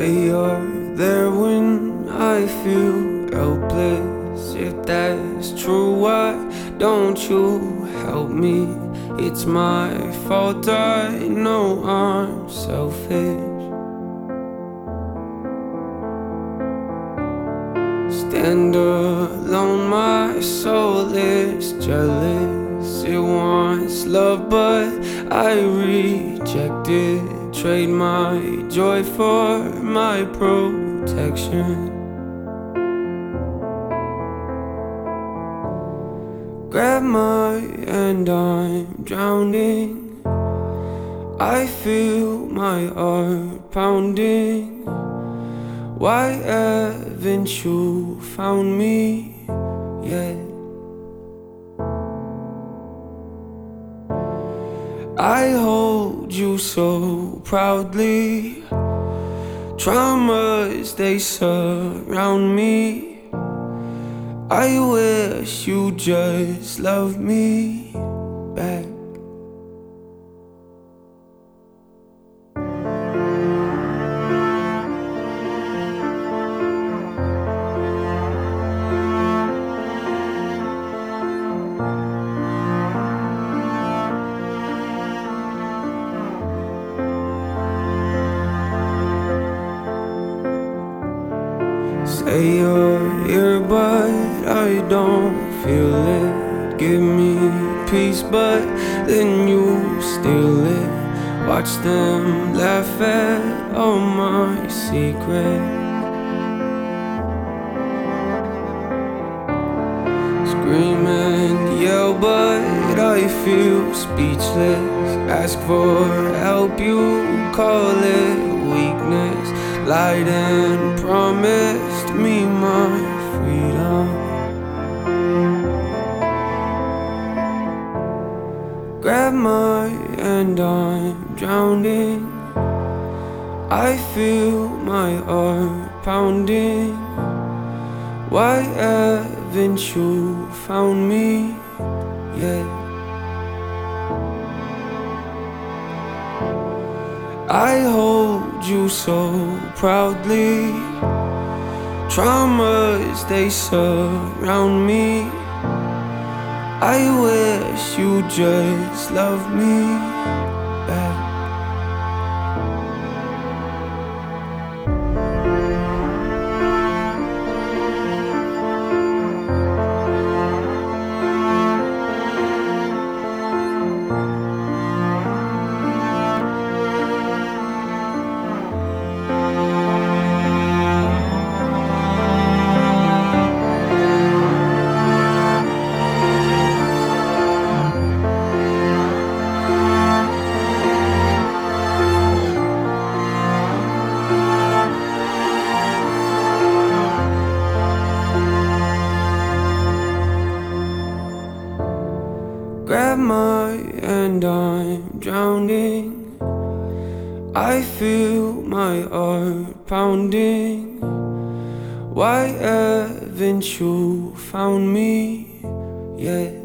Say you're there when I feel helpless. If that's true, why don't you help me? It's my fault, I know I'm selfish. Stand alone, my soul is jealous. It wants love, but I reject it. Trade my joy for my protection. Grab my hand, I'm drowning. I feel my heart pounding. Why haven't you found me yet? I hold you so proudly. Traumas, they surround me. I wish you just loved me back. Say you're here, but I don't feel it. Give me peace, but then you steal it. Watch them laugh at all my secrets. Scream and yell, but I feel speechless. Ask for help, you call it weakness. Lied and promised me my freedom. Grab my hand, I'm drowning. I feel my heart pounding. Why haven't you found me yet? I hold you so proudly. Traumas, they surround me. I wish you just loved me back. Grab my hand, I'm drowning. I feel my heart pounding. Why haven't you found me yet?